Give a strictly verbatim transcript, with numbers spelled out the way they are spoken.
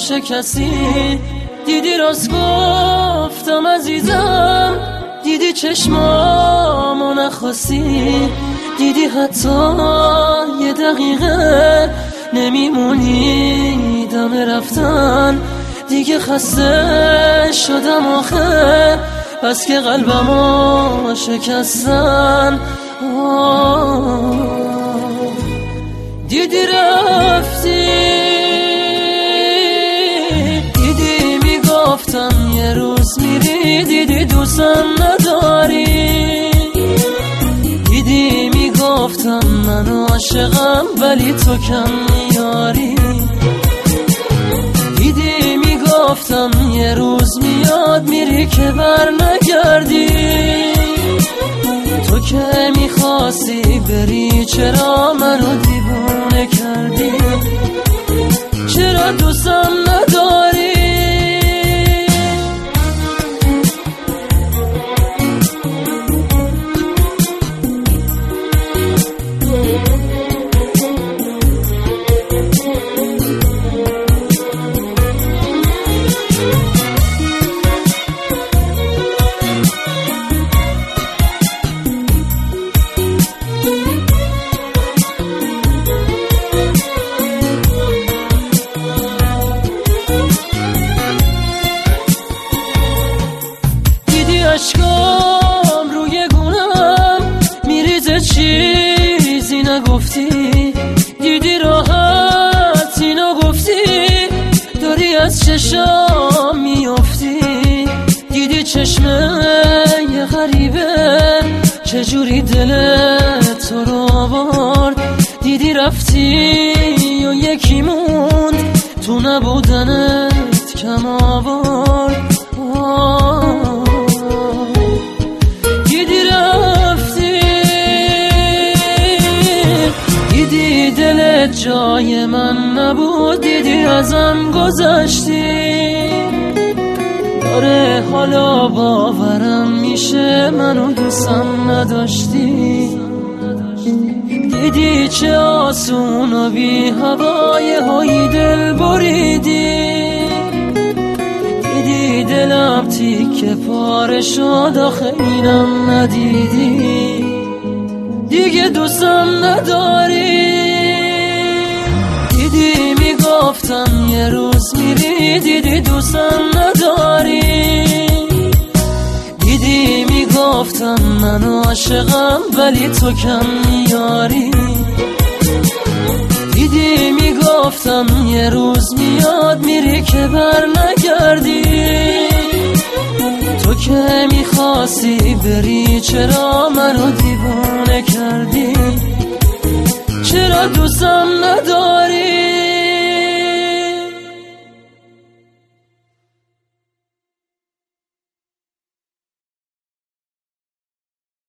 باشه کسی. دیدی راست گفتم عزیزم، دیدی چشمامو نخواستی، دیدی حتی یه دقیقه نمیمونی دم رفتن. دیگه خسته شدم آخه، بس که قلبمو شکستن. دیدی رفتی، دیدی میگفتم یه روز میری، دیدی دوستم نداری، دیدی میگفتم من عاشقم ولی تو کم میاری، دیدی میگفتم یه روز میاد میری که بر نگردی. تو که میخواستی بری چرا منو دیوونه کردی؟ چرا دوستم نداری؟ اشکام روی گونم میریزه چیزی نگفتی، دیدی راحت اینو گفتی، داری از چشام میافتی، دیدی چشمه یه غریبه چجوری دلت تو رو آورد، دیدی رفتی و یکی موند تو نبودنت کم آورد. جای من نبود، دیدی ازم گذشتی، داره حالا باورم میشه منو دوستم نداشتی. دیدی چه آسون و بی هوای هایی دل بریدی، دیدی دلم تیکه پاره شد آخه اینم ندیدی، دیگه دوستم نداری. دیدی میگفتم یه روز میری، دیدی دوستم نداری، دیدی میگفتم من عاشقم ولی تو کم میاری، دیدی میگفتم یه روز میاد میری که بر نگردی. تو که میخواستی بری چرا منو دیوونه کردی؟ چرا دوستم نداری؟